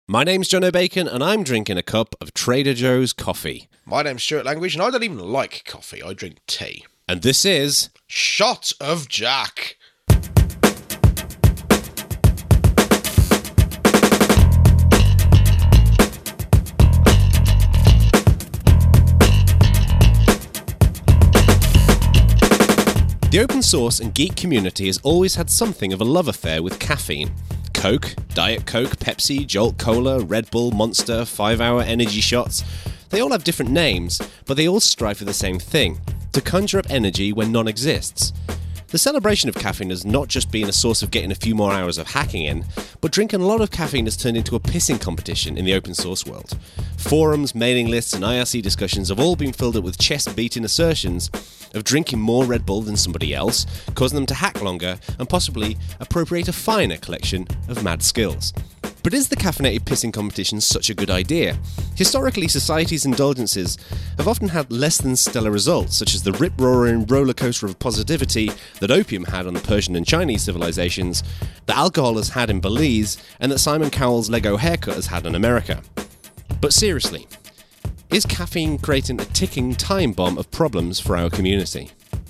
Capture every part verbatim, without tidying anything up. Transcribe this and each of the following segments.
My name's John O'Bacon, and I'm drinking a cup of Trader Joe's coffee. My name's Stuart Language, and I don't even like coffee. I drink tea. And this is... Shot of Jack. The open source and geek community has always had something of a love affair with caffeine. Coke, Diet Coke, Pepsi, Jolt Cola, Red Bull, Monster, five hour energy shots. They all have different names, but they all strive for the same thing, to conjure up energy when none exists. The celebration of caffeine has not just been a source of getting a few more hours of hacking in, but drinking a lot of caffeine has turned into a pissing competition in the open source world. Forums, mailing lists, and I R C discussions have all been filled up with chest-beating assertions of drinking more Red Bull than somebody else, causing them to hack longer, and possibly appropriate a finer collection of mad skills. But is the caffeinated pissing competition such a good idea? Historically, society's indulgences have often had less than stellar results, such as the rip-roaring rollercoaster of positivity that opium had on the Persian and Chinese civilizations, that alcohol has had in Belize, and that Simon Cowell's Lego haircut has had in America. But seriously, is caffeine creating a ticking time bomb of problems for our community?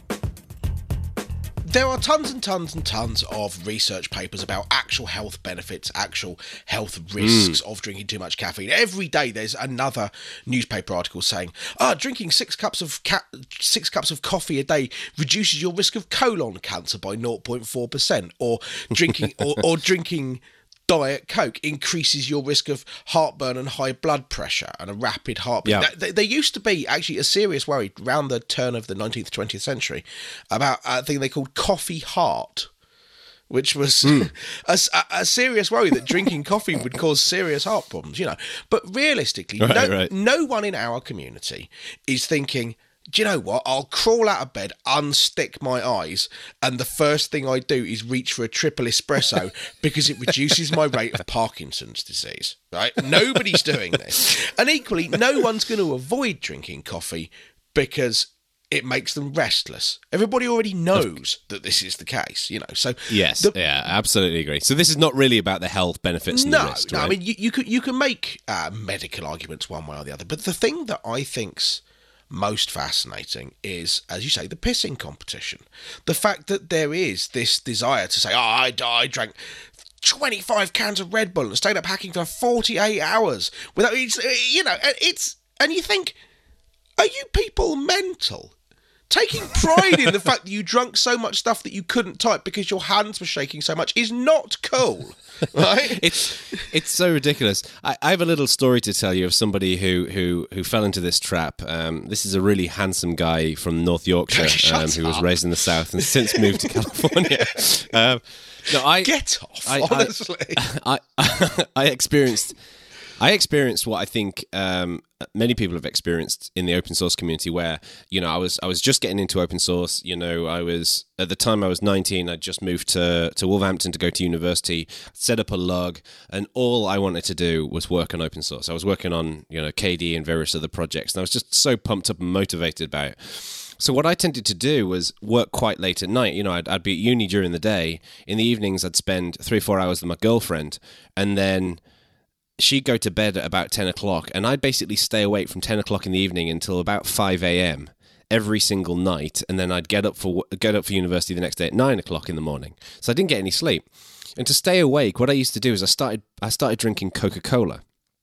There are tons and tons and tons of research papers about actual health benefits, actual health risks mm. of drinking too much caffeine. Every day there's another newspaper article saying, ah, drinking six cups of ca- six cups of coffee a day reduces your risk of colon cancer by zero point four percent, or drinking or, or drinking Diet Coke increases your risk of heartburn and high blood pressure and a rapid heartbeat. Yeah. There, there used to be actually a serious worry around the turn of the nineteenth, twentieth century about a thing they called coffee heart, which was mm. a, a serious worry that drinking coffee would cause serious heart problems, you know. But realistically, right, no, right. no one in our community is thinking, do you know what? I'll crawl out of bed, unstick my eyes, and the first thing I do is reach for a triple espresso because it reduces my rate of Parkinson's disease, right? Nobody's doing this. And equally, no one's going to avoid drinking coffee because it makes them restless. Everybody already knows that this is the case, you know. So yes, the, yeah, absolutely agree. So this is not really about the health benefits and no, the risk, no. right? I mean, you, you can you can make uh, medical arguments one way or the other, but the thing that I think's most fascinating is, as you say, the pissing competition. The fact that there is this desire to say, oh, I, I drank twenty-five cans of Red Bull and stayed up hacking for forty-eight hours without, it's, you know, it's, and you think, are you people mental? Taking pride in the fact that you drank so much stuff that you couldn't type because your hands were shaking so much is not cool, right? it's it's so ridiculous. I, I have a little story to tell you of somebody who who, who fell into this trap. Um, this is a really handsome guy from North Yorkshire um, who was raised in the South and since moved to California. um, no, I Get off, I, honestly. I, I, I experienced... I experienced what I think um, many people have experienced in the open source community, where, you know, I was I was just getting into open source. You know, I was at the time I was nineteen. I'd just moved to to Wolverhampton to go to university, set up a log, and all I wanted to do was work on open source. I was working on, you know, K D and various other projects, and I was just so pumped up and motivated about it. So what I tended to do was work quite late at night. You know, I'd, I'd be at uni during the day. In the evenings, I'd spend three, four hours with my girlfriend, and then she'd go to bed at about ten o'clock, and I'd basically stay awake from ten o'clock in the evening until about five a.m. every single night, and then I'd get up for get up for university the next day at nine o'clock in the morning. So I didn't get any sleep. And to stay awake, what I used to do is I started I started drinking Coca-Cola.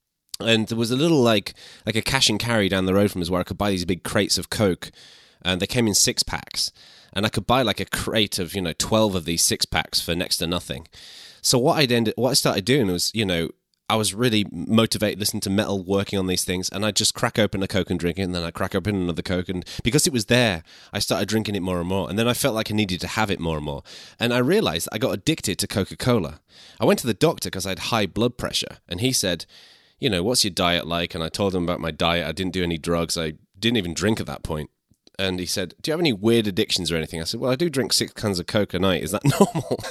And there was a little like like a cash and carry down the road from us where I could buy these big crates of Coke, and they came in six packs. And I could buy like a crate of, you know, twelve of these six packs for next to nothing. So what I'd ended, what I started doing was, you know, I was really motivated listening to metal, working on these things, and I'd just crack open a Coke and drink it, and then I'd crack open another Coke, and because it was there, I started drinking it more and more, and then I felt like I needed to have it more and more, and I realized I got addicted to Coca-Cola. I went to the doctor because I had high blood pressure, and he said, you know, what's your diet like? And I told him about my diet. I didn't do any drugs. I didn't even drink at that point. And he said, do you have any weird addictions or anything? I said, well, I do drink six cans of Coke a night. Is that normal?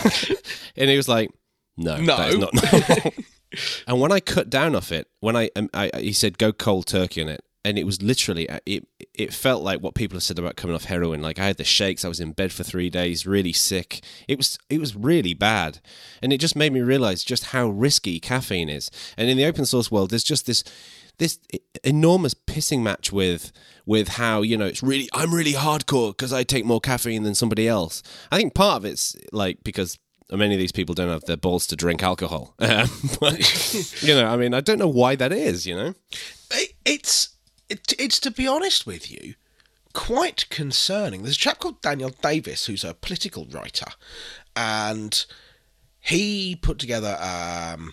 And he was like, no, no. that is not normal. And when I cut down off it, when I, um, I, he said, go cold turkey on it. and it was literally it. It felt like what people have said about coming off heroin. Like I had the shakes. I was in bed for three days, really sick. It was it was really bad, and it just made me realize just how risky caffeine is. And in the open source world, there's just this this enormous pissing match with with how, you know, it's really I'm really hardcore because I take more caffeine than somebody else. I think part of it's like because many of these people don't have the balls to drink alcohol. Um, but, you know, I mean, I don't know why that is. You know, it, it's. It, it's, to be honest with you, quite concerning. There's a chap called Daniel Davis who's a political writer, and he put together um,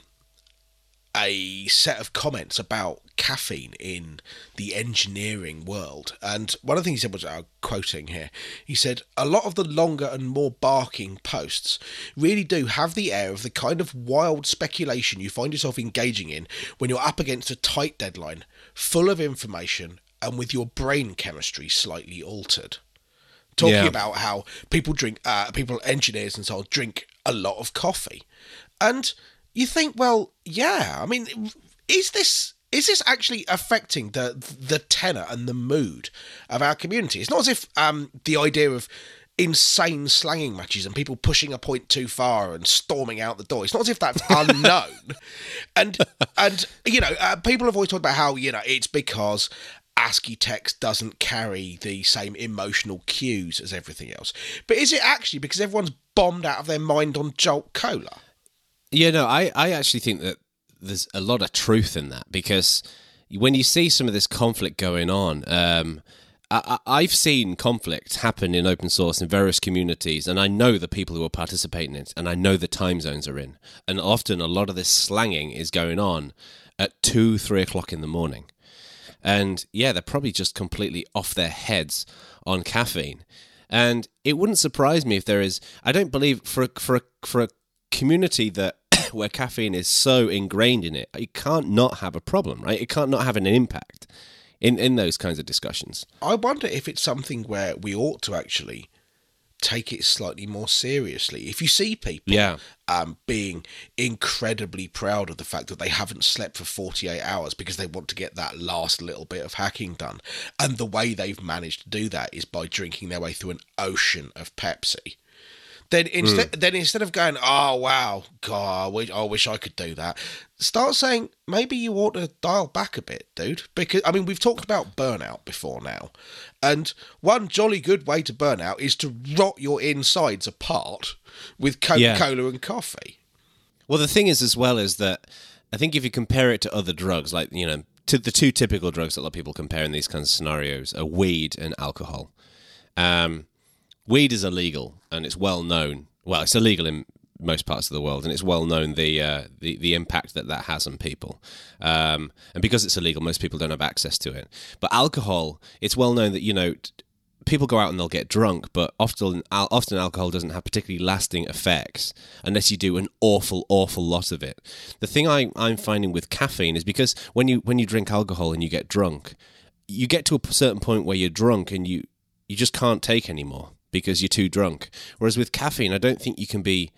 a set of comments about caffeine in the engineering world. And one of the things he said was, I'm quoting here, he said, a lot of the longer and more barking posts really do have the air of the kind of wild speculation you find yourself engaging in when you're up against a tight deadline, full of information and with your brain chemistry slightly altered. Talking yeah. about how people drink, uh, people, engineers and so on, drink a lot of coffee. And you think, well, yeah, I mean, is this... Is this actually affecting the the tenor and the mood of our community? It's not as if um, the idea of insane slanging matches and people pushing a point too far and storming out the door, it's not as if that's unknown. and, and you know, uh, people have always talked about how, you know, it's because ASCII text doesn't carry the same emotional cues as everything else. But is it actually because everyone's bombed out of their mind on Jolt Cola? Yeah, no, I, I actually think that there's a lot of truth in that, because when you see some of this conflict going on, um, I, I've seen conflict happen in open source in various communities, and I know the people who are participating in it, and I know the time zones are in. And often a lot of this slanging is going on at two, three o'clock in the morning. And yeah, they're probably just completely off their heads on caffeine. And it wouldn't surprise me if there is, I don't believe for a, for a, for a community that where caffeine is so ingrained in it, it can't not have a problem, right? It can't not have an impact in, in those kinds of discussions. I wonder if it's something where we ought to actually take it slightly more seriously. If you see people yeah. um, being incredibly proud of the fact that they haven't slept for forty-eight hours because they want to get that last little bit of hacking done, and the way they've managed to do that is by drinking their way through an ocean of Pepsi, Then instead, mm. then instead of going, oh wow, God, I wish, I wish I could do that, start saying maybe you ought to dial back a bit, dude. Because I mean, we've talked about burnout before now, and one jolly good way to burn out is to rot your insides apart with Coca-Cola yeah. and coffee. Well, the thing is, as well, is that I think if you compare it to other drugs, like, you know, to the two typical drugs that a lot of people compare in these kinds of scenarios are weed and alcohol. Um. Weed is illegal, and it's well known. Well, it's illegal in most parts of the world, and it's well known the uh, the, the impact that that has on people. Um, and because it's illegal, most people don't have access to it. But alcohol, it's well known that, you know, t- people go out and they'll get drunk, but often al- often alcohol doesn't have particularly lasting effects unless you do an awful, awful lot of it. The thing I, I'm finding with caffeine is because when you when you drink alcohol and you get drunk, you get to a certain point where you're drunk and you, you just can't take anymore, because you're too drunk. Whereas with caffeine, I don't think you can be...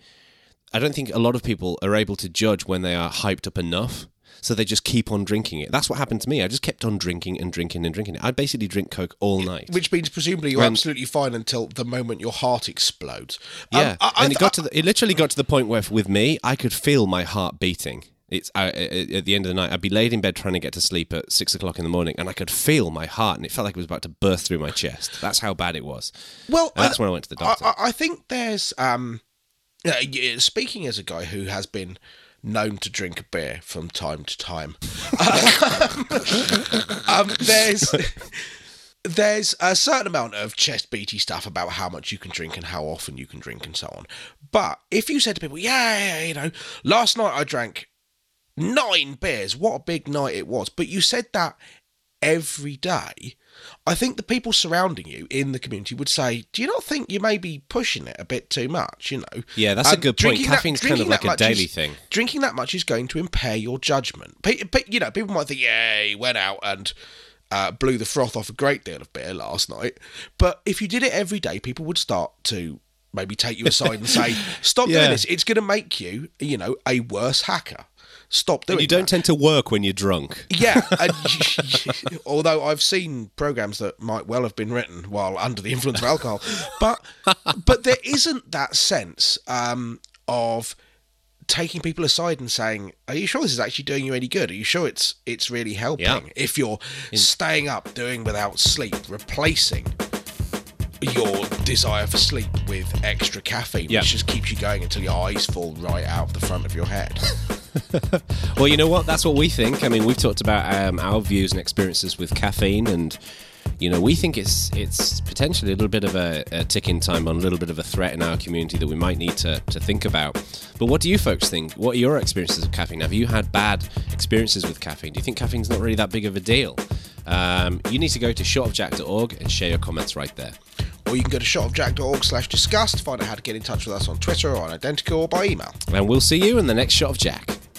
I don't think a lot of people are able to judge when they are hyped up enough, so they just keep on drinking it. That's what happened to me. I just kept on drinking and drinking and drinking it. I basically drink Coke all night. Which means presumably you're um, absolutely fine until the moment your heart explodes. Yeah, um, I, I, and it got to the, it literally got to the point where, with me, I could feel my heart beating. It's I, at the end of the night, I'd be laid in bed trying to get to sleep at six o'clock in the morning, and I could feel my heart, and it felt like it was about to burst through my chest. That's how bad it was. Well, and that's I, when I went to the doctor. I, I think there's, um, uh, speaking as a guy who has been known to drink a beer from time to time, um, there's there's a certain amount of chest beaty stuff about how much you can drink and how often you can drink and so on. But if you said to people, yeah, yeah, you know, last night I drank nine beers, what a big night it was, but you said that every day, I think the people surrounding you in the community would say, do you not think you may be pushing it a bit too much, you know? Yeah, that's um, a good point. Caffeine's that, kind of like a daily is, thing. Drinking that much is going to impair your judgment. But, but you know, people might think, yeah, he went out and uh, blew the froth off a great deal of beer last night. But if you did it every day, people would start to maybe take you aside and say, stop yeah. doing this. It's going to make you, you know, a worse hacker. stop doing And you don't that. tend to work when you're drunk. Yeah, and although I've seen programs that might well have been written while under the influence of alcohol, but but there isn't that sense um, of taking people aside and saying, "Are you sure this is actually doing you any good? Are you sure it's it's really helping?" Yeah. If you're staying up, doing without sleep, replacing your desire for sleep with extra caffeine, Yeah. which just keeps you going until your eyes fall right out of the front of your head. Well, you know what? That's what we think. I mean, we've talked about um, our views and experiences with caffeine, and you know, we think it's it's potentially a little bit of a, a ticking time bomb, a little bit of a threat in our community that we might need to, to think about. But what do you folks think? What are your experiences of caffeine? Have you had bad experiences with caffeine? Do you think caffeine's not really that big of a deal? Um, you need to go to shot of jack dot org and share your comments right there. Or you can go to shot of jack dot org slash discuss to find out how to get in touch with us on Twitter or on Identical or by email. And we'll see you in the next Shot of Jack.